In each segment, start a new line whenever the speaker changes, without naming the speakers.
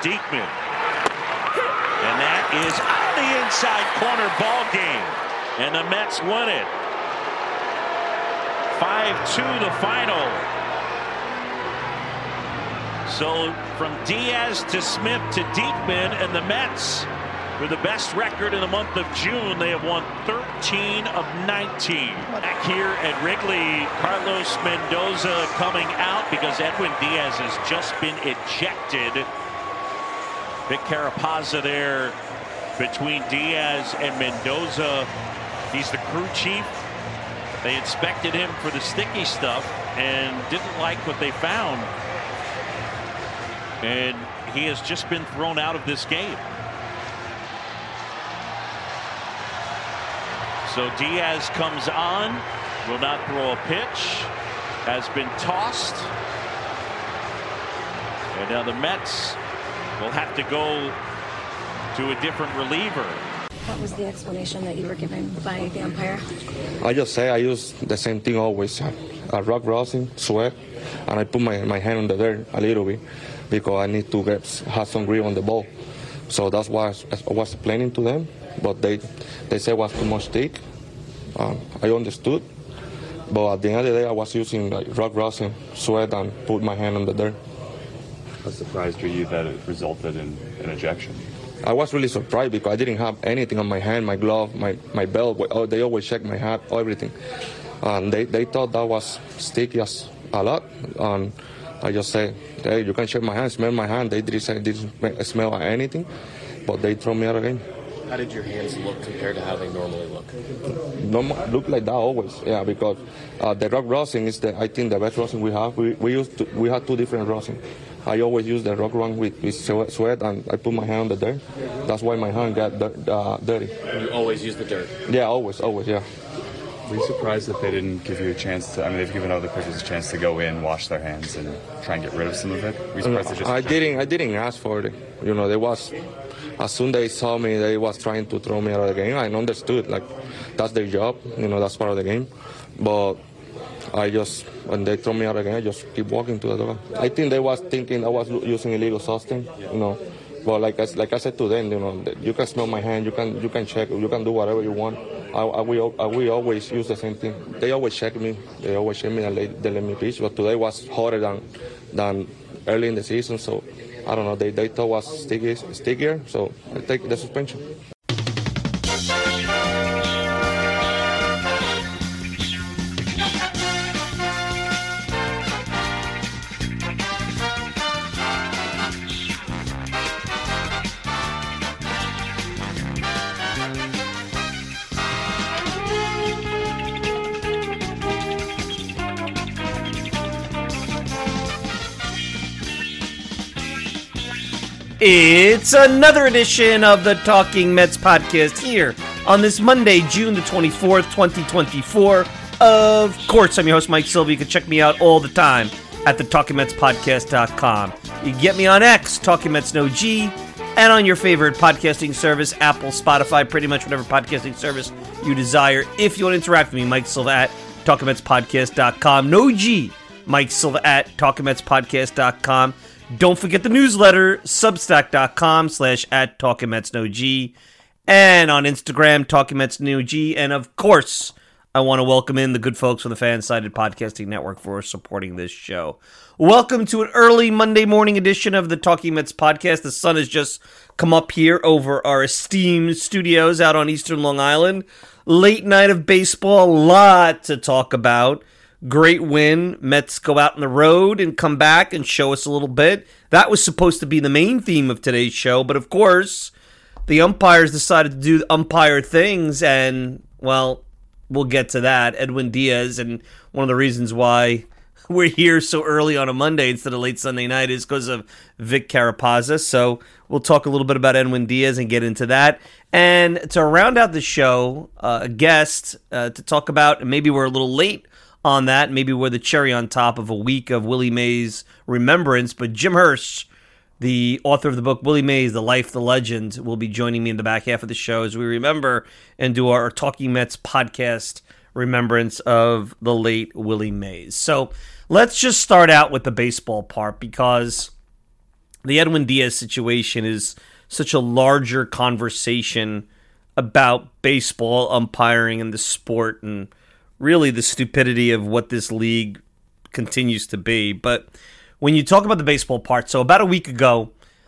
Diekman. And that is on the inside corner, ball game. And the Mets win it. 5-2 the final. So from Diaz to Smith to Diekman, and the Mets, with the best record in the month of June, they have won 13 of 19. Back here at Wrigley, Carlos Mendoza coming out because Edwin Diaz has just been ejected. Vic Carapazza there between Diaz and Mendoza. He's the crew chief. They inspected him for the sticky stuff and didn't like what they found. And he has just been thrown out of this game. So Diaz comes on, will not throw a pitch, has been tossed. And now the Mets will have to go to a different reliever.
What was the explanation that you were given by the umpire?
I just say I use the same thing always. Rock rosin, sweat, and I put my hand on the dirt a little bit because I need to have some grip on the ball. So that's why I was explaining to them, but they said it was too much thick. I understood, but at the end of the day I was using rock rosin, sweat, and put my hand on the dirt.
How surprised were you that it resulted in an ejection?
I was really surprised because I didn't have anything on my hand, my glove, my belt. Oh, they always check my hat, everything. And they thought that was sticky as a lot. And I just said, hey, you can check my hand, smell my hand. They didn't smell anything, but they threw me out again.
How did your hands look compared to how they normally look?
Look like that always, yeah, because the rock rosin is I think the best rosin we have. We had two different rosin. I always use the rock one with sweat, and I put my hand on the dirt. That's why my hand got dirty.
You always use the dirt?
Yeah, always, yeah.
Were you surprised that they didn't give you a chance to, they've given other pitchers a chance to go in, wash their hands, and try and get rid of some of it? Were you surprised they just...
I didn't ask for it. You know, as soon as they saw me, they was trying to throw me out of the game. I understood, that's their job, that's part of the game. But when they throw me out again, I just keep walking to the dugout. I think they was thinking I was using illegal substance, But like I said to them, you can smell my hand, you can check, you can do whatever you want. We always use the same thing. They always check me. They let me pitch. But today was hotter than early in the season, so I don't know. They thought it was stickier, so I take the suspension.
It's another edition of the Talking Mets podcast here on this Monday, June the 24th, 2024. Of course, I'm your host, Mike Silva. You can check me out all the time at the TalkingMetsPodcast.com. You can get me on X, Talking Mets No G, and on your favorite podcasting service, Apple, Spotify, pretty much whatever podcasting service you desire. If you want to interact with me, Mike Silva at TalkingMetsPodcast.com. No G, Mike Silva at TalkingMetsPodcast.com. Don't forget the newsletter, substack.com/@TalkingMetsNoG, and on Instagram, TalkingMetsNoG. And of course, I want to welcome in the good folks from the Fan-Sided Podcasting Network for supporting this show. Welcome to an early Monday morning edition of the Talking Mets podcast. The sun has just come up here over our esteemed studios out on Eastern Long Island. Late night of baseball, a lot to talk about. Great win. Mets go out on the road and come back and show us a little bit. That was supposed to be the main theme of today's show, but of course, the umpires decided to do umpire things, and, well, we'll get to that. Edwin Diaz, and one of the reasons why we're here so early on a Monday instead of late Sunday night is because of Vic Carapazza, so we'll talk a little bit about Edwin Diaz and get into that. And to round out the show, a guest to talk about, and maybe we're a little late on that. Maybe we're the cherry on top of a week of Willie Mays remembrance. But Jim Hirsch, the author of the book Willie Mays, The Life, the Legend, will be joining me in the back half of the show as we remember and do our Talking Mets podcast remembrance of the late Willie Mays. So let's just start out with the baseball part, because the Edwin Diaz situation is such a larger conversation about baseball umpiring and the sport and really the stupidity of what this league continues to be. But when you talk about the baseball part, so about a week ago,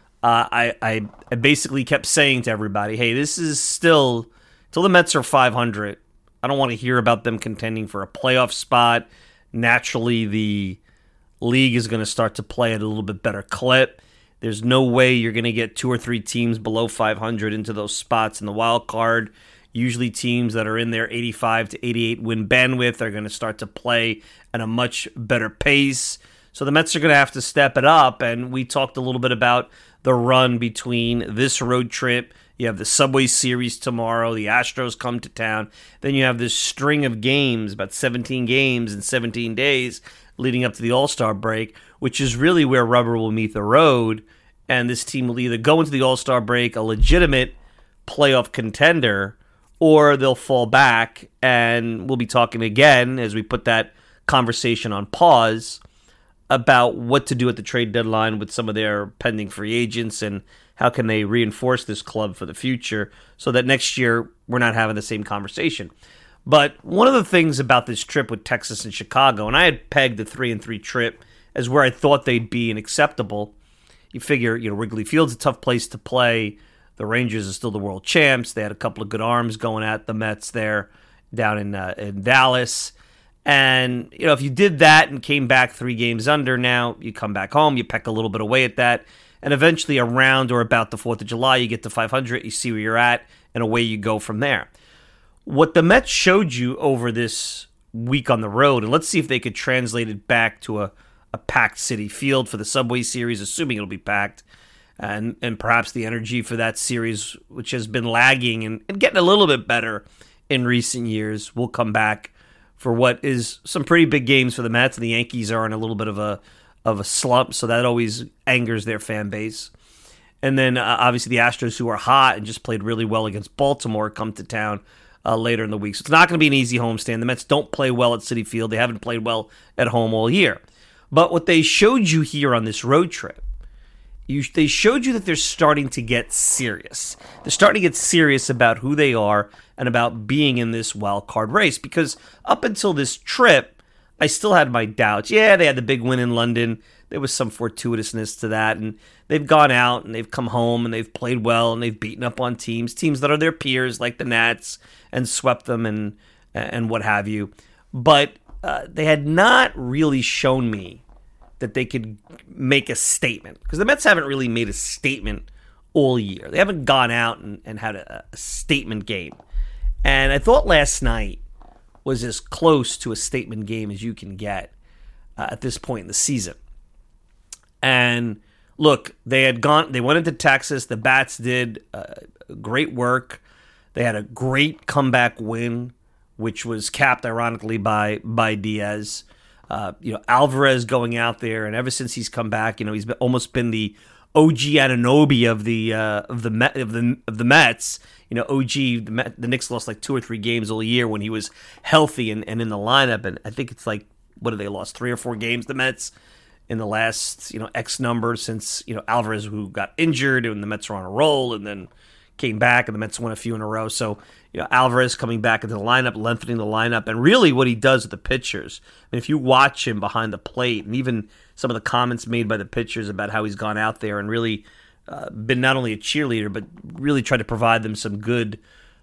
I basically kept saying to everybody, hey, this is still, till the Mets are 500, I don't want to hear about them contending for a playoff spot. Naturally, the league is going to start to play at a little bit better clip. There's no way you're going to get 2 or 3 teams below 500 into those spots in the wild card. Usually teams that are in their 85 to 88 win bandwidth are going to start to play at a much better pace. So the Mets are going to have to step it up, and we talked a little bit about the run between this road trip. You have the Subway Series tomorrow. The Astros come to town. Then you have this string of games, about 17 games in 17 days leading up to the All-Star break, which is really where rubber will meet the road. And this team will either go into the All-Star break a legitimate playoff contender, or they'll fall back. And we'll be talking again as we put that conversation on pause about what to do at the trade deadline with some of their pending free agents and how can they reinforce this club for the future so that next year we're not having the same conversation. But one of the things about this trip with Texas and Chicago, and I had pegged the 3-3 trip as where I thought they'd be and acceptable. You figure, Wrigley Field's a tough place to play. The Rangers are still the world champs. They had a couple of good arms going at the Mets there down in Dallas. And, if you did that and came back 3 games under now, you come back home, you peck a little bit away at that, and eventually around or about the 4th of July, you get to 500, you see where you're at, and away you go from there. What the Mets showed you over this week on the road, and let's see if they could translate it back to a packed Citi Field for the Subway Series, assuming it'll be packed, and perhaps the energy for that series, which has been lagging and getting a little bit better in recent years, will come back for what is some pretty big games for the Mets. The Yankees are in a little bit of a slump, so that always angers their fan base. And then obviously the Astros, who are hot and just played really well against Baltimore, come to town later in the week. So it's not going to be an easy homestand. The Mets don't play well at Citi Field. They haven't played well at home all year. But what they showed you here on this road trip, they showed you that they're starting to get serious. They're starting to get serious about who they are and about being in this wild card race. Because up until this trip, I still had my doubts. Yeah, they had the big win in London. There was some fortuitousness to that. And they've gone out and they've come home and they've played well and they've beaten up on teams that are their peers like the Nats and swept them and what have you. But they had not really shown me that they could make a statement. Because the Mets haven't really made a statement all year. They haven't gone out and had a statement game. And I thought last night was as close to a statement game as you can get at this point in the season. And look, they went into Texas. The Bats did great work. They had a great comeback win, which was capped ironically by Diaz. Alvarez going out there, and ever since he's come back, he's almost been the OG Anunoby of the Mets. OG, the Knicks lost like 2 or 3 games all year when he was healthy and in the lineup, and I think it's like, what have they lost, 3 or 4 games, the Mets, in the last X number since Alvarez, who got injured, and the Mets were on a roll, and then came back, and the Mets won a few in a row. So Alvarez coming back into the lineup, lengthening the lineup, and really what he does with the pitchers. I mean, if you watch him behind the plate, and even some of the comments made by the pitchers about how he's gone out there and really been not only a cheerleader, but really tried to provide them some good,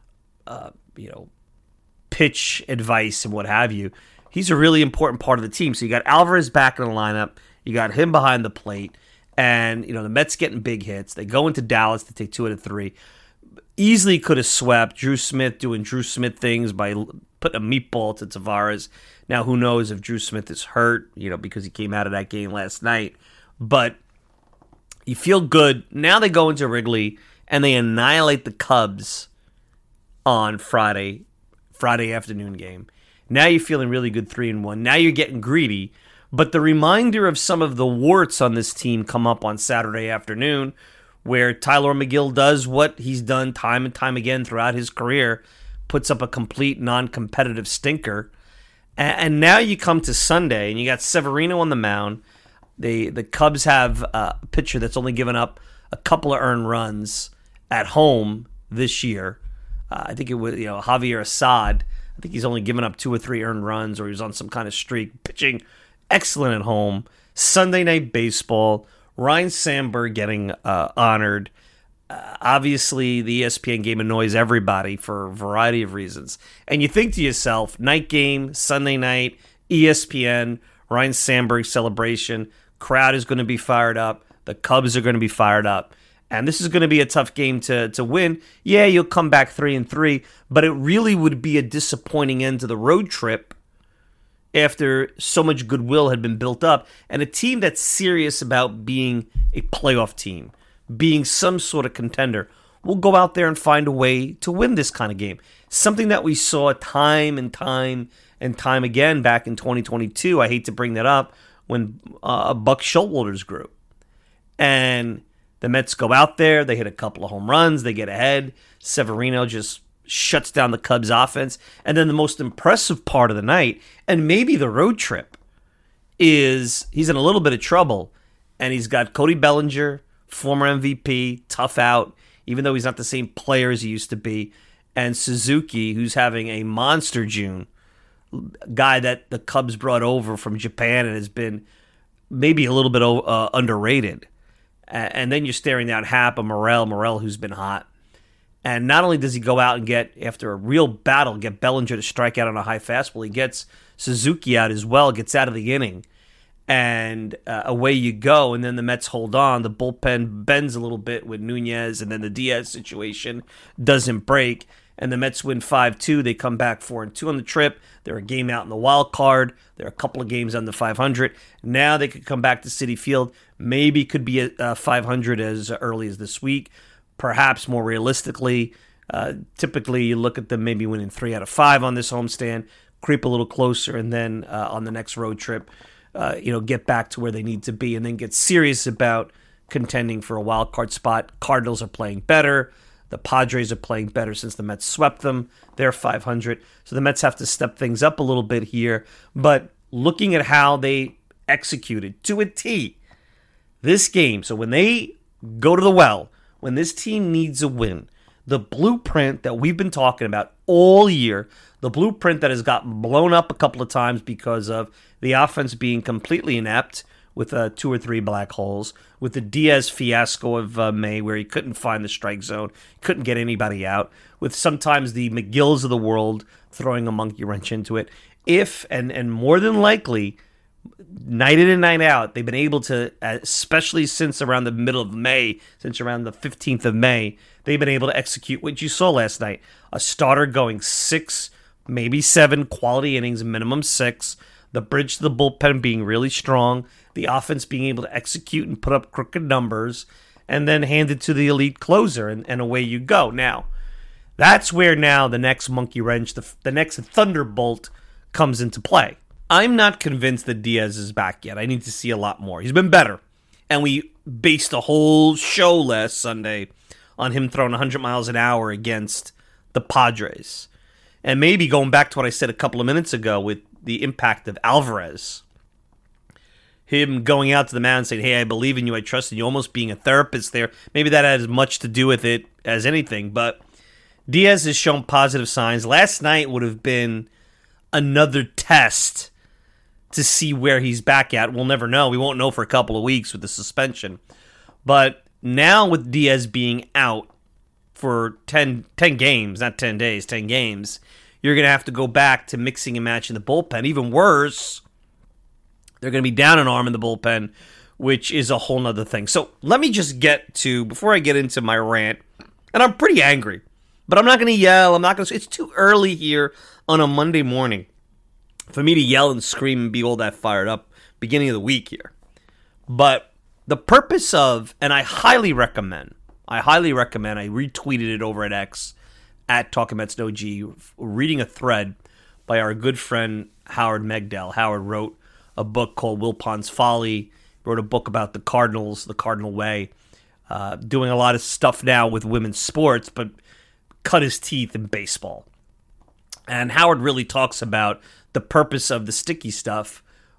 pitch advice and what have you. He's a really important part of the team. So you got Alvarez back in the lineup, you got him behind the plate, and the Mets getting big hits. They go into Dallas to take 2 out of 3. Easily could have swept. Drew Smith doing Drew Smith things by putting a meatball to Tavares. Now, who knows if Drew Smith is hurt, because he came out of that game last night. But you feel good. Now they go into Wrigley and they annihilate the Cubs on Friday afternoon game. Now you're feeling really good 3-1. Now you're getting greedy. But the reminder of some of the warts on this team come up on Saturday afternoon, where Tyler McGill does what he's done time and time again throughout his career, puts up a complete non-competitive stinker. And now you come to Sunday, and you got Severino on the mound. The Cubs have a pitcher that's only given up a couple of earned runs at home this year. I think it was Javier Assad. I think he's only given up 2 or 3 earned runs, or he was on some kind of streak. Pitching excellent at home. Sunday Night Baseball. Ryan Sandberg getting honored. Obviously, the ESPN game annoys everybody for a variety of reasons. And you think to yourself, night game, Sunday night, ESPN, Ryan Sandberg celebration, crowd is going to be fired up. The Cubs are going to be fired up. And this is going to be a tough game to win. Yeah, you'll come back 3-3, but it really would be a disappointing end to the road trip after so much goodwill had been built up. And a team that's serious about being a playoff team, being some sort of contender, will go out there and find a way to win this kind of game. Something that we saw time and time and time again back in 2022. I hate to bring that up, when Buck Showalter's group. And the Mets go out there, they hit a couple of home runs, they get ahead. Severino just shuts down the Cubs offense. And then the most impressive part of the night, and maybe the road trip, is he's in a little bit of trouble. And he's got Cody Bellinger, former MVP, tough out, even though he's not the same player as he used to be. And Suzuki, who's having a monster June, guy that the Cubs brought over from Japan and has been maybe a little bit underrated. And then you're staring down Happ, Morel, who's been hot. And not only does he go out and get, after a real battle, get Bellinger to strike out on a high fastball, he gets Suzuki out as well, gets out of the inning. And away you go. And then the Mets hold on. The bullpen bends a little bit with Nunez, and then the Diaz situation doesn't break. And the Mets win 5-2. They come back 4-2 on the trip. They're a game out in the wild card. They're a couple of games under 500. Now they could come back to Citi Field. Maybe could be at 500 as early as this week. Perhaps more realistically, typically you look at them maybe winning 3 out of 5 on this homestand, creep a little closer, and then on the next road trip, get back to where they need to be, and then get serious about contending for a wild card spot. Cardinals are playing better. The Padres are playing better since the Mets swept them. They're 500. So the Mets have to step things up a little bit here. But looking at how they executed to a T this game, so when they go to the well, when this team needs a win, the blueprint that we've been talking about all year, the blueprint that has gotten blown up a couple of times because of the offense being completely inept, with 2 or 3 black holes, with the Diaz fiasco of May, where he couldn't find the strike zone, couldn't get anybody out, with sometimes the McGills of the world throwing a monkey wrench into it. If, and more than likely, night in and night out, they've been able to, especially since around the middle of May, since around the 15th of May, they've been able to execute what you saw last night. A starter going 6, maybe 7 quality innings, minimum 6, the bridge to the bullpen being really strong, the offense being able to execute and put up crooked numbers, and then hand it to the elite closer, and away you go. Now, that's where now the next monkey wrench, the next thunderbolt comes into play. I'm not convinced that Diaz is back yet. I need to see a lot more. He's been better, and we based a whole show last Sunday on him throwing 100 miles an hour against the Padres. And maybe going back to what I said a couple of minutes ago with the impact of Alvarez, him going out to the mound and saying, hey, I believe in you, I trust in you, almost being a therapist there. Maybe that had as much to do with it as anything, but Diaz has shown positive signs. Last night would have been another test to see where he's back at. We'll never know. We won't know for a couple of weeks with the suspension. But now with Diaz being out for 10 games, not 10 days, 10 games, you're going to have to go back to mixing and matching the bullpen. Even worse, they're going to be down an arm in the bullpen, which is a whole nother thing. So let me just get to, before I get into my rant, and I'm pretty angry, but I'm not going to yell. I'm not going to, it's too early here on a Monday morning for me to yell and scream and be all that fired up beginning of the week here. But the purpose of, and I highly recommend, I retweeted it over at X, at Talking Mets No G, reading a thread by our good friend Howard Megdal. Howard wrote a book called Wilpon's Folly, wrote a book about the Cardinals, the Cardinal Way, doing a lot of stuff now with women's sports, but cut his teeth in baseball. And Howard really talks about the purpose of the sticky stuff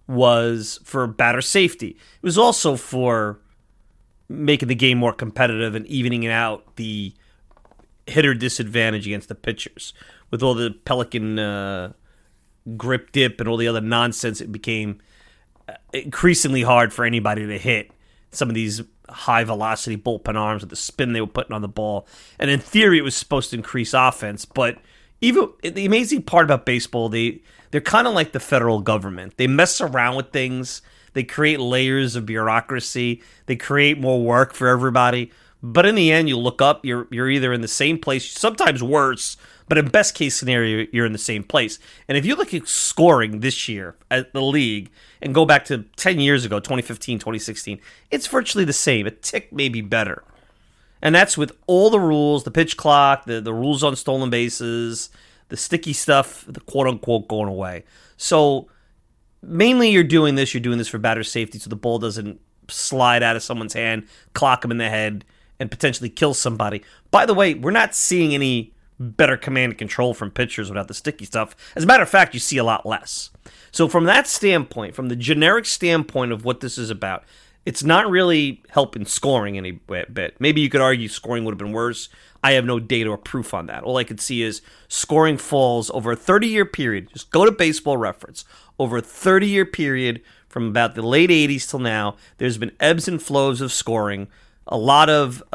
was for batter safety. It was also for making the game more competitive and evening out the hitter disadvantage against the pitchers. With all the Pelican grip dip and all the other nonsense, it became increasingly hard for anybody to hit some of these high-velocity bullpen arms with the spin they were putting on the ball. And in theory, it was supposed to increase offense. But even the amazing part about baseball, they're kind of like the federal government. They mess around with things. They create layers of bureaucracy. They create more work for everybody. But in the end, you look up, you're either in the same place, sometimes worse, but in best case scenario, you're in the same place. And if you look at scoring this year at the league and go back to 10 years ago, 2015, 2016, it's virtually the same. A tick maybe better. And that's with all the rules, the pitch clock, the rules on stolen bases, the sticky stuff, the quote-unquote going away. So mainly you're doing this for batter safety so the ball doesn't slide out of someone's hand, clock them in the head, and potentially kill somebody. By the way, we're not seeing any better command and control from pitchers without the sticky stuff. As a matter of fact, you see a lot less. So from that standpoint, from the generic standpoint of what this is about, it's not really helping scoring any bit. Maybe you could argue scoring would have been worse. I have no data or proof on that. All I could see is scoring falls over a 30-year period. Just go to Baseball Reference. Over a 30-year period from about the late 80s till now, there's been ebbs and flows of scoring. A lot of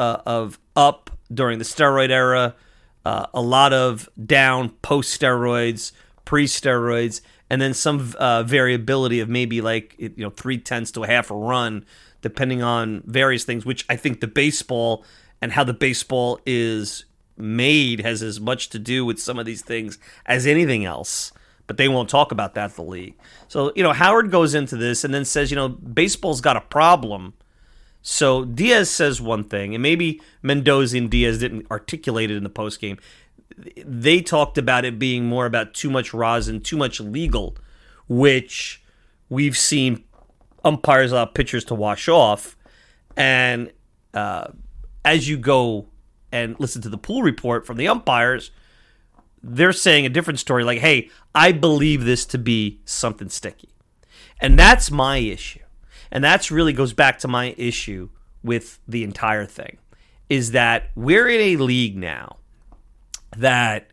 up during the steroid era, a lot of down post-steroids, pre-steroids, and then some variability of maybe 0.3 to a half a run, depending on various things, which I think the baseball and how the baseball is made has as much to do with some of these things as anything else. But they won't talk about that, the league. So, Howard goes into this and then says, baseball's got a problem. So Diaz says one thing, and maybe Mendoza and Diaz didn't articulate it in the postgame. They talked about it being more about too much rosin, too much legal, which we've seen umpires allow pitchers to wash off. And as you go and listen to the pool report from the umpires, they're saying a different story, like, hey, I believe this to be something sticky. And that's my issue. And that's really goes back to my issue with the entire thing, is that we're in a league now that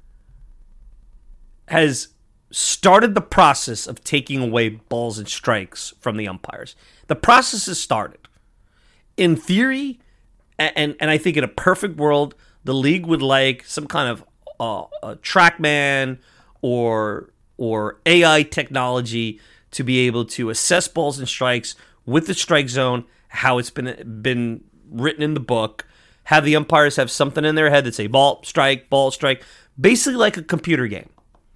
has started the process of taking away balls and strikes from the umpires. The process has started. In theory, and I think in a perfect world, the league would like some kind of a TrackMan or AI technology to be able to assess balls and strikes with the strike zone, how it's been written in the book, have the umpires have something in their head that say ball, strike, basically like a computer game.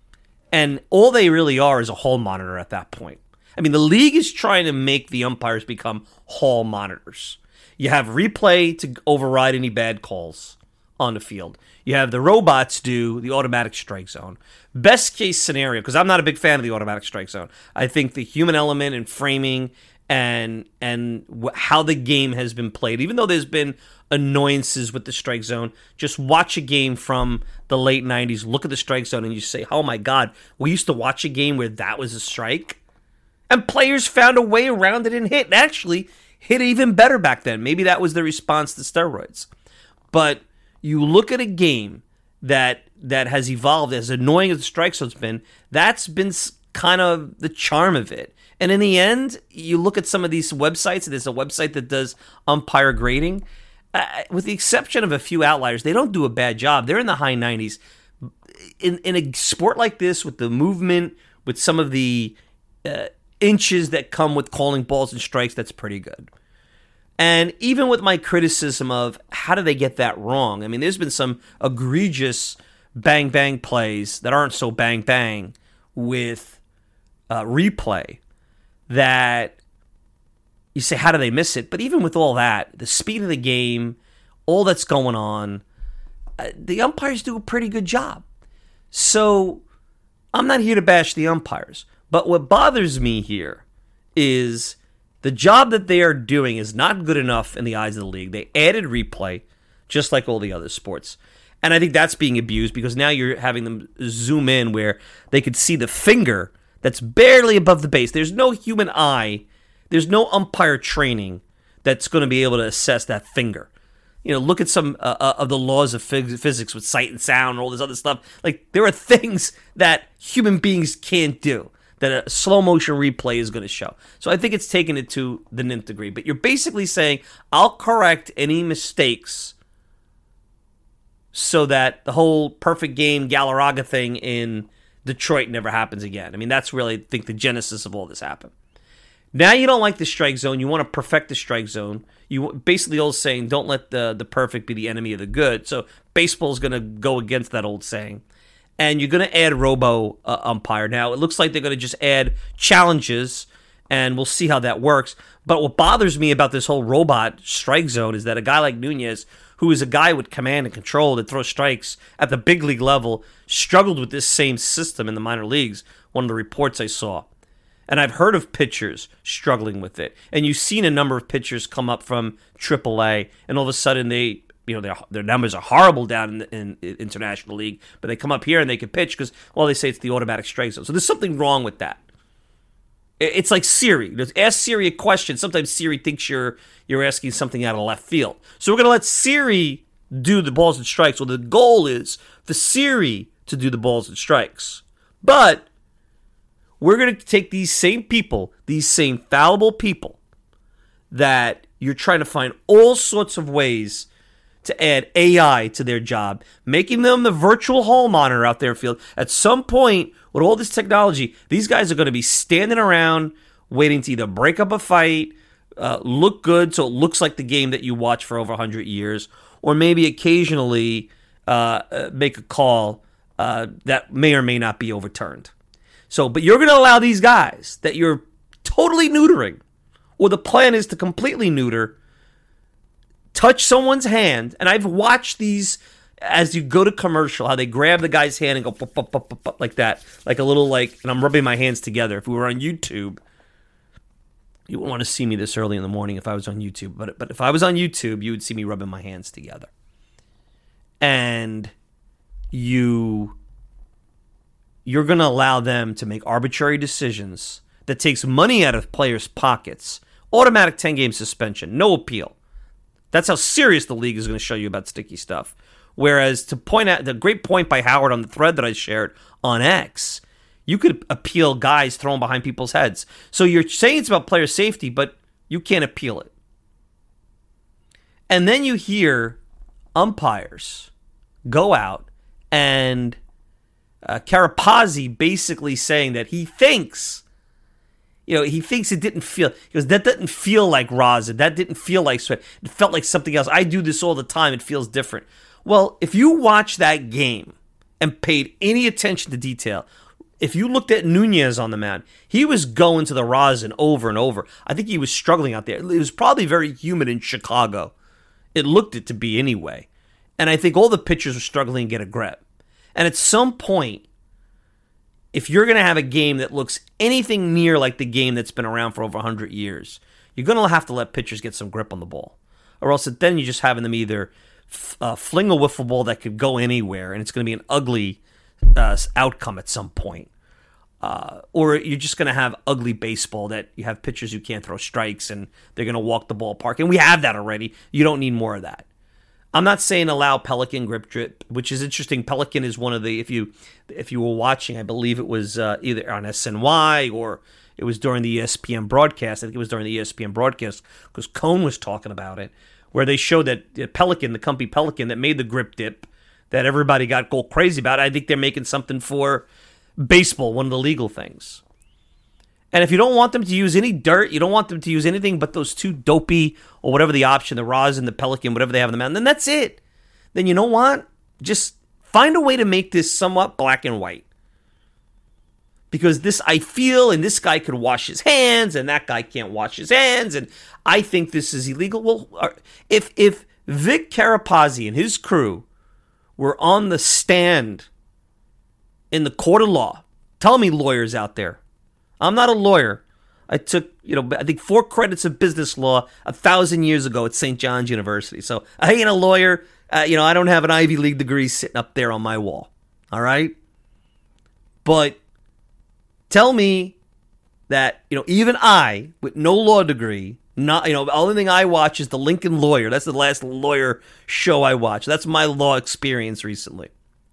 And all they really are is a hall monitor at that point. I mean, the league is trying to make the umpires become hall monitors. You have replay to override any bad calls on the field. You have the robots do the automatic strike zone. Best case scenario, because I'm not a big fan of the automatic strike zone. I think the human element in framing and how the game has been played, even though there's been annoyances with the strike zone, just watch a game from the late 90s, look at the strike zone, and you say, oh my God, we used to watch a game where that was a strike? And players found a way around it and hit. And actually hit even better back then. Maybe that was the response to steroids. But you look at a game that has evolved, as annoying as the strike zone's been, that's been kind of the charm of it. And in the end, you look at some of these websites, and there's a website that does umpire grading. With the exception of a few outliers, they don't do a bad job. They're in the high 90s. In a sport like this, with the movement, with some of the inches that come with calling balls and strikes, that's pretty good. And even with my criticism of how do they get that wrong? I mean, there's been some egregious bang-bang plays that aren't so bang-bang with replay that you say, how do they miss it? But even with all that, the speed of the game, all that's going on, the umpires do a pretty good job. So I'm not here to bash the umpires. But what bothers me here is the job that they are doing is not good enough in the eyes of the league. They added replay, just like all the other sports. And I think that's being abused because now you're having them zoom in where they could see the finger that's barely above the base. There's no human eye. There's no umpire training that's going to be able to assess that finger. Look at some of the laws of physics with sight and sound and all this other stuff. Like, there are things that human beings can't do that a slow motion replay is going to show. So I think it's taken it to the nth degree. But you're basically saying, I'll correct any mistakes so that the whole perfect game Galarraga thing in Detroit never happens again. I mean, that's really, I think, the genesis of all this happened. Now you don't like the strike zone. You want to perfect the strike zone. You basically the old saying, don't let the perfect be the enemy of the good. So baseball is going to go against that old saying. And you're going to add robo umpire. Now, it looks like they're going to just add challenges, and we'll see how that works. But what bothers me about this whole robot strike zone is that a guy like Nunez, who is a guy with command and control that throws strikes at the big league level, struggled with this same system in the minor leagues, one of the reports I saw. And I've heard of pitchers struggling with it. And you've seen a number of pitchers come up from AAA, and all of a sudden their numbers are horrible down in International League, but they come up here and they can pitch because, well, they say it's the automatic strike zone. So there's something wrong with that. It's like Siri. Ask Siri a question. Sometimes Siri thinks you're asking something out of left field. So we're going to let Siri do the balls and strikes. Well, the goal is for Siri to do the balls and strikes. But we're going to take these same people, these same fallible people that you're trying to find all sorts of ways to add AI to their job, making them the virtual hall monitor out there in field. At some point, with all this technology, these guys are going to be standing around waiting to either break up a fight, look good so it looks like the game that you watch for over 100 years, or maybe occasionally make a call that may or may not be overturned. So, but you're going to allow these guys that you're totally neutering, or the plan is to completely neuter, touch someone's hand. And I've watched these as you go to commercial, how they grab the guy's hand and go pop, pop, pop, pop, pop, like that, like a little and I'm rubbing my hands together. If we were on YouTube, you wouldn't want to see me this early in the morning if I was on YouTube. But if I was on YouTube, you would see me rubbing my hands together. And you're going to allow them to make arbitrary decisions that takes money out of players' pockets. Automatic 10-game suspension, no appeal. That's how serious the league is going to show you about sticky stuff. Whereas to point out the great point by Howard on the thread that I shared on X, you could appeal guys thrown behind people's heads. So you're saying it's about player safety, but you can't appeal it. And then you hear umpires go out and Carapazzi basically saying that he thinks it didn't feel, because that didn't feel like rosin, that didn't feel like sweat, it felt like something else. I do this all the time, it feels different. Well, if you watch that game and paid any attention to detail, if you looked at Nunez on the mound, he was going to the rosin over and over. I think he was struggling out there. It was probably very humid in Chicago. It looked it to be anyway. And I think all the pitchers were struggling to get a grip. And at some point, if you're going to have a game that looks anything near like the game that's been around for over 100 years, you're going to have to let pitchers get some grip on the ball. Or else then you're just having them either fling a wiffle ball that could go anywhere, and it's going to be an ugly outcome at some point. Or you're just going to have ugly baseball that you have pitchers who can't throw strikes, and they're going to walk the ballpark. And we have that already. You don't need more of that. I'm not saying allow Pelican grip drip, which is interesting. Pelican is one of the, if you were watching, I believe it was either on SNY or it was during the ESPN broadcast. I think it was during the ESPN broadcast because Cohn was talking about it, where they showed that Pelican, the company Pelican that made the grip dip that everybody got go crazy about. I think they're making something for baseball, one of the legal things. And if you don't want them to use any dirt, you don't want them to use anything but those two dopey or whatever the option, the rosin, the Pelican, whatever they have in the mountain, then that's it. Then you know what? Just find a way to make this somewhat black and white. Because this, I feel, and this guy could wash his hands, and that guy can't wash his hands, and I think this is illegal. Well, if Vic Carapazzi and his crew were on the stand in the court of law, tell me lawyers out there, I'm not a lawyer. I took, I think 4 credits of business law 1,000 years ago at St. John's University. So I ain't a lawyer. I don't have an Ivy League degree sitting up there on my wall. All right? But Tell me that, even I, with no law degree, the only thing I watch is the Lincoln Lawyer. That's the last lawyer show I watched. That's my law experience recently.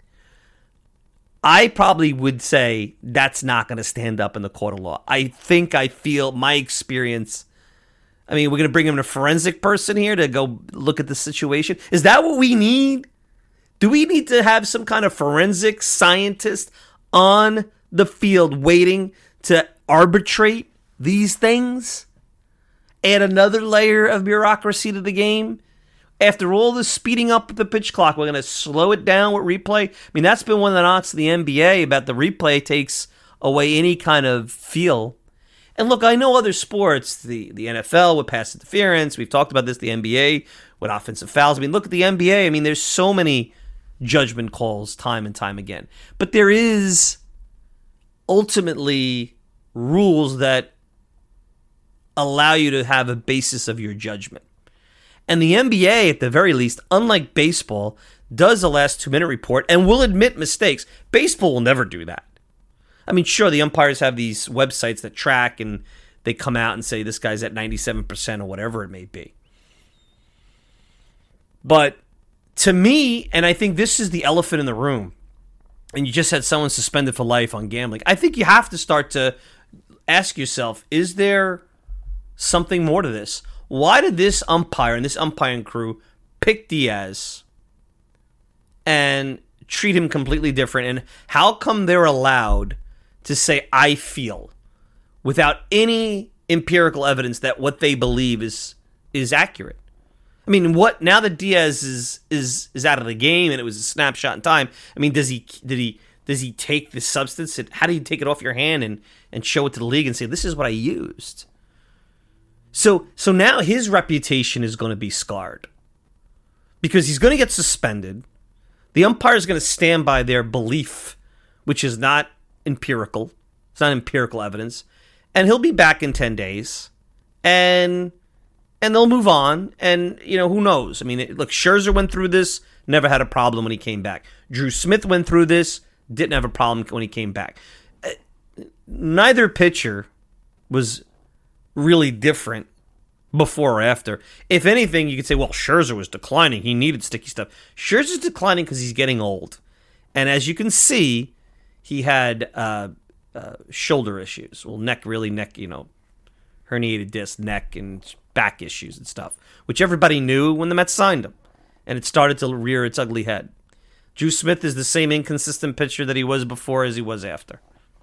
I probably would say that's not going to stand up in the court of law. I feel my experience. I mean, we're going to bring in a forensic person here to go look at the situation. Is that what we need? Do we need to have some kind of forensic scientist on the field waiting to arbitrate these things? Add another layer of bureaucracy to the game? After all this speeding up the pitch clock, we're going to slow it down with replay? I mean, that's been one of the knocks of the NBA about the replay takes away any kind of feel. And look, I know other sports, the NFL with pass interference. We've talked about this, the NBA with offensive fouls. I mean, look at the NBA. I mean, there's so many judgment calls time and time again. But there is ultimately rules that allow you to have a basis of your judgment. And the NBA, at the very least, unlike baseball, does the last 2-minute report and will admit mistakes. Baseball will never do that. I mean, sure, the umpires have these websites that track and they come out and say this guy's at 97% or whatever it may be. But to me, and I think this is the elephant in the room, and you just had someone suspended for life on gambling, I think you have to start to ask yourself, is there something more to this? Why did this umpire and this umpiring crew pick Diaz and treat him completely different? And how come they're allowed to say, I feel, without any empirical evidence that what they believe is accurate? I mean, what now that Diaz is out of the game and it was a snapshot in time? I mean, does he take the substance? How do you take it off your hand and show it to the league and say, this is what I used? So now his reputation is going to be scarred because he's going to get suspended. The umpire is going to stand by their belief, which is not empirical. It's not empirical evidence. And he'll be back in 10 days. And they'll move on. And, who knows? I mean, look, Scherzer went through this, never had a problem when he came back. Drew Smith went through this, didn't have a problem when he came back. Neither pitcher was really different before or after. If anything, you could say, well, Scherzer was declining. He needed sticky stuff. Scherzer's declining because he's getting old. And as you can see, he had shoulder issues. Well, herniated disc, neck, and back issues and stuff, which everybody knew when the Mets signed him. And it started to rear its ugly head. Drew Smith is the same inconsistent pitcher that he was before as he was after.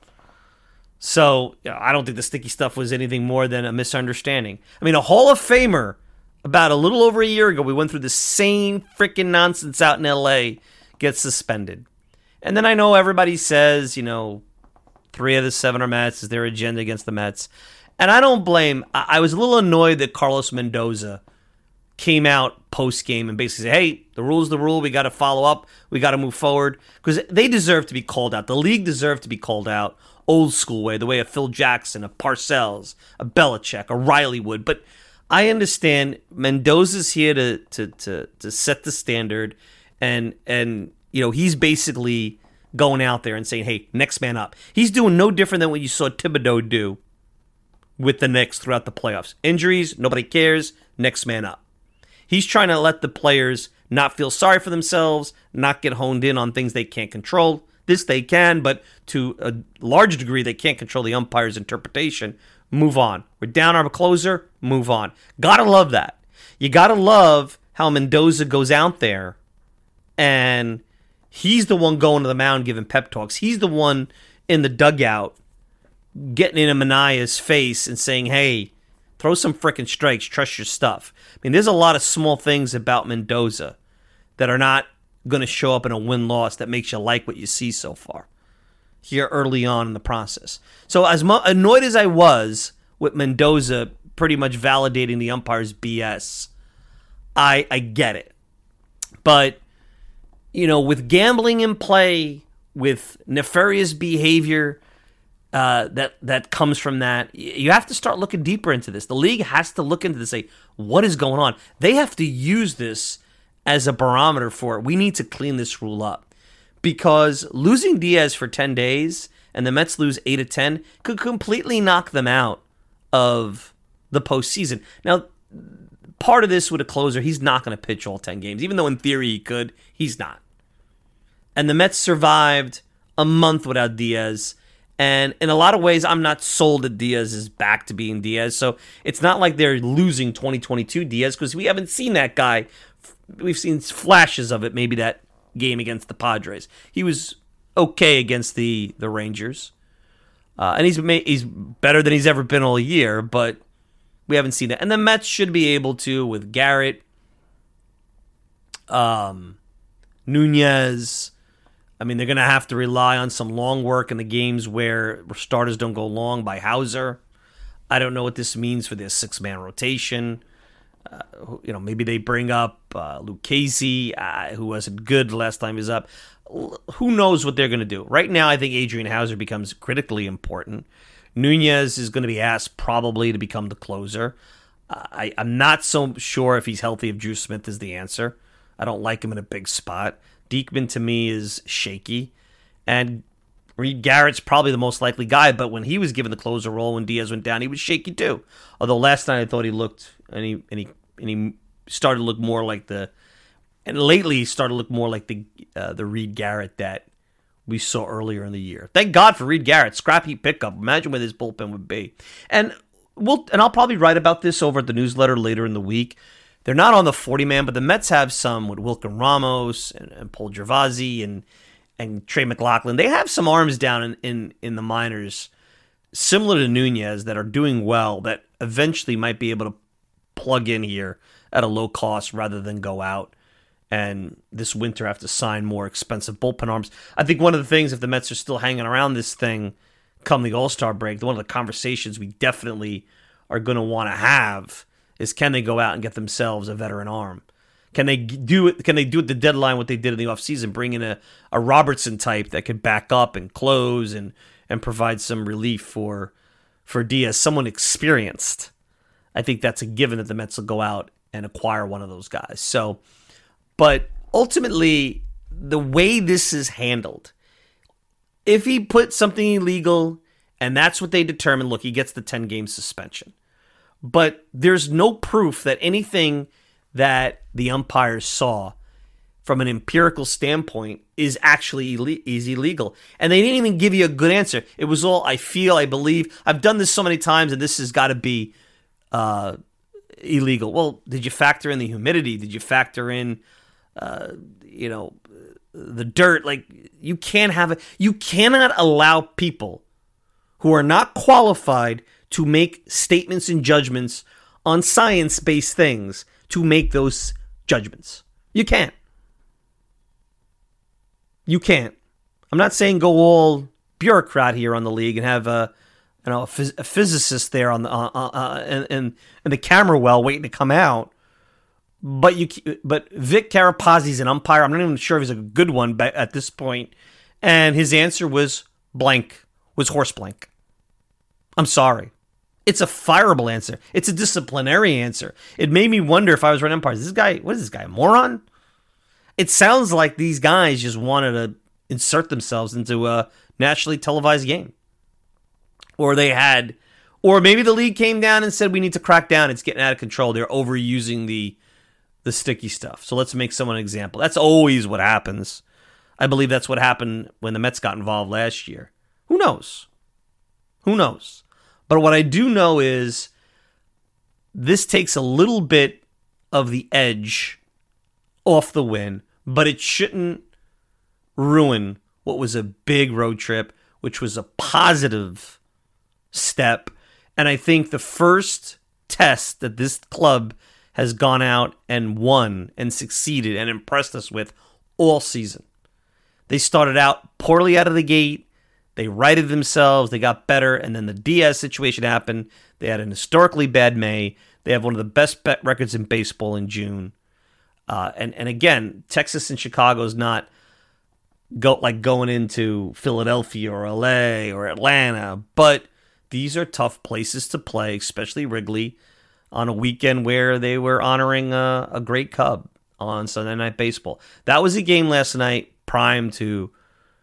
So, I don't think the sticky stuff was anything more than a misunderstanding. I mean, a Hall of Famer, about a little over a year ago, we went through the same freaking nonsense out in L.A., gets suspended. And then I know everybody says, 3 of the 7 are Mets, is their agenda against the Mets. And I don't blame. I was a little annoyed that Carlos Mendoza came out post-game and basically said, hey, the rule's the rule, we got to follow up, we got to move forward. Because they deserve to be called out. The league deserved to be called out. Old school way, the way of Phil Jackson, a Parcells, a Belichick, a Riley would. But I understand Mendoza's here to set the standard, and he's basically going out there and saying, hey, next man up. He's doing no different than what you saw Thibodeau do with the Knicks throughout the playoffs. Injuries, nobody cares, next man up. He's trying to let the players not feel sorry for themselves, not get honed in on things they can't control. This they can, but to a large degree, they can't control the umpire's interpretation. Move on. We're down our closer, move on. Gotta love that. You gotta love how Mendoza goes out there and he's the one going to the mound giving pep talks. He's the one in the dugout getting in Manaya's face and saying, hey, throw some frickin' strikes, trust your stuff. I mean, there's a lot of small things about Mendoza that are not going to show up in a win-loss that makes you like what you see so far here early on in the process. So as annoyed as I was with Mendoza pretty much validating the umpire's BS, I get it. But, with gambling in play, with nefarious behavior that comes from that, you have to start looking deeper into this. The league has to look into this, say, what is going on? They have to use this as a barometer for it. We need to clean this rule up because losing Diaz for 10 days and the Mets lose 8 of 10, could completely knock them out of the postseason. Now, part of this with a closer, he's not going to pitch all 10 games. Even though in theory he could, he's not. And the Mets survived a month without Diaz. And in a lot of ways, I'm not sold that Diaz is back to being Diaz. So it's not like they're losing 2022 Diaz, because we haven't seen that guy. We've seen flashes of it, maybe that game against the Padres. He was okay against the Rangers. And he's better than he's ever been all year, but we haven't seen that. And the Mets should be able to, with Garrett, Nunez. I mean, they're going to have to rely on some long work in the games where starters don't go long by Hauser. I don't know what this means for their 6-man rotation. Maybe they bring up Lucchesi, who wasn't good last time he was up. Who knows what they're going to do? Right now, I think Adrian Hauser becomes critically important. Nunez is going to be asked probably to become the closer. I'm not so sure if he's healthy, if Drew Smith is the answer. I don't like him in a big spot. Diekman, to me, is shaky. And Reed Garrett's probably the most likely guy, but when he was given the closer role when Diaz went down, he was shaky too. Although last night I thought he looked, and he started to look more like and lately he started to look more like the Reed Garrett that we saw earlier in the year. Thank God for Reed Garrett, scrap heap pickup. Imagine where this bullpen would be. And I'll probably write about this over at the newsletter later in the week. They're not on the 40-man, but the Mets have some with Wilkin Ramos and Paul Gervasi and Trey McLaughlin. They have some arms down in the minors, similar to Nunez, that are doing well, that eventually might be able to plug in here at a low cost rather than go out and this winter have to sign more expensive bullpen arms. I think one of the things, if the Mets are still hanging around this thing come the All-Star break, one of the conversations we definitely are going to want to have is, can they go out and get themselves a veteran arm? Can they do it? Can they do at the deadline what they did in the offseason, bring in a Robertson type that could back up and close and provide some relief for Diaz, someone experienced? I think that's a given that the Mets will go out and acquire one of those guys. So, but ultimately, the way this is handled, if he put something illegal and that's what they determine, look, he gets the 10-game suspension. But there's no proof that anything that the umpires saw from an empirical standpoint is actually illegal. And they didn't even give you a good answer. It was all, I feel, I believe. I've done this so many times, and this has got to be illegal. Well, did you factor in the humidity? Did you factor in, the dirt? Like, you cannot allow people who are not qualified to make statements and judgments on science-based things to make those judgments. You can't. You can't. I'm not saying go all bureaucrat here on the league and have a physicist there on the in the camera well waiting to come out. But Vic Carapazzi's an umpire. I'm not even sure if he's a good one at this point. And his answer was horse blank. I'm sorry. It's a fireable answer. It's a disciplinary answer. It made me wonder if I was running umpires. What is this guy, a moron? It sounds like these guys just wanted to insert themselves into a nationally televised game. Or maybe the league came down and said, we need to crack down. It's getting out of control. They're overusing the sticky stuff. So let's make someone an example. That's always what happens. I believe that's what happened when the Mets got involved last year. Who knows? But what I do know is this takes a little bit of the edge off the win, but it shouldn't ruin what was a big road trip, which was a positive step. And I think the first test that this club has gone out and won and succeeded and impressed us with all season. They started out poorly out of the gate. They righted themselves. They got better. And then the Diaz situation happened. They had an historically bad May. They have one of the best bet records in baseball in June. And again, Texas and Chicago is not going into Philadelphia or LA or Atlanta. But these are tough places to play, especially Wrigley, on a weekend where they were honoring a great Cub on Sunday Night Baseball. That was a game last night primed to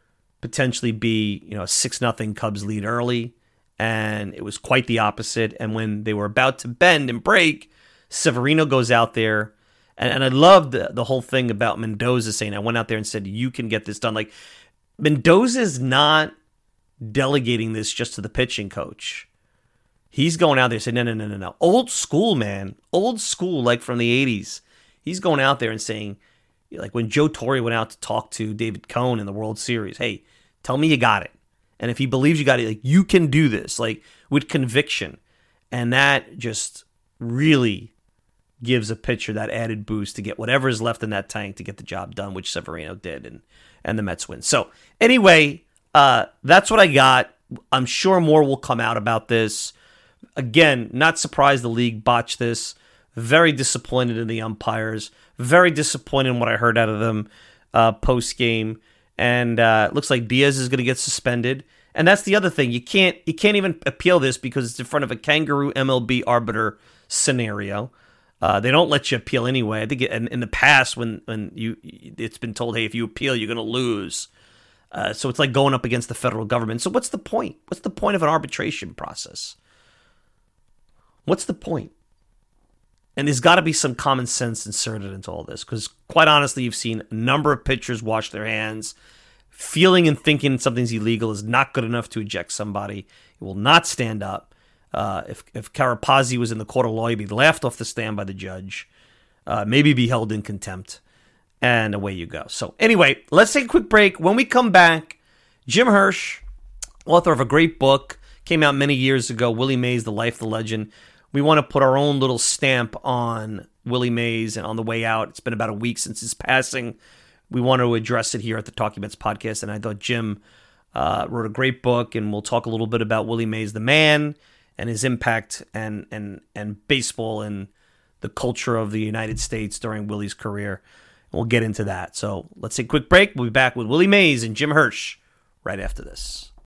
potentially be, a 6-0 Cubs lead early, and it was quite the opposite. And when they were about to bend and break, Severino goes out there, and I loved the whole thing about Mendoza saying, I went out there and said, you can get this done. Like, Mendoza's not delegating this just to the pitching coach. He's going out there saying, no. Old school, man. Old school, like from the 80s. He's going out there and saying, like when Joe Torre went out to talk to David Cohn in the World Series, hey, tell me you got it. And if he believes you got it, like, you can do this, like, with conviction. And that just really gives a pitcher that added boost to get whatever is left in that tank to get the job done, which Severino did, and the Mets win. So anyway, that's what I got. I'm sure more will come out about this. Again, not surprised the league botched this. Very disappointed in the umpires. Very disappointed in what I heard out of them post-game. And it looks like Diaz is going to get suspended. And that's the other thing. You can't even appeal this because it's in front of a kangaroo MLB arbiter scenario. They don't let you appeal anyway. I think in the past when it's been told, hey, if you appeal, you're going to lose. So it's like going up against the federal government. So what's the point? What's the point of an arbitration process? What's the point? And there's got to be some common sense inserted into all this because, quite honestly, you've seen a number of pitchers wash their hands. Feeling and thinking something's illegal is not good enough to eject somebody. It will not stand up. If Carapazzi was in the court of law, he'd be laughed off the stand by the judge, maybe be held in contempt, and away you go. So anyway, let's take a quick break. When we come back, Jim Hirsch, author of a great book, came out many years ago, Willie Mays, The Life, the Legend. We want to put our own little stamp on Willie Mays and on the way out. It's been about a week since his passing. We want to address it here at the Talking Mets podcast, and I thought Jim wrote a great book, and we'll talk a little bit about Willie Mays, the man, and his impact and baseball and the culture of the United States during Willie's career. And we'll get into that. So let's take a quick break. We'll be back with Willie Mays and Jim Hirsch right after this.